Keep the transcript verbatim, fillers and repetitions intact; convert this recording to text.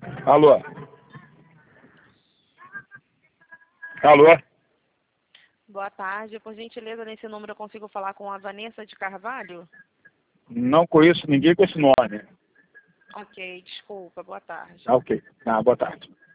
Alô? Alô? Boa tarde. Por gentileza, nesse número eu consigo falar com a Vanessa de Carvalho? Não conheço ninguém com esse nome. Ok, desculpa. Boa tarde. Ah, ok. Ah, boa tarde.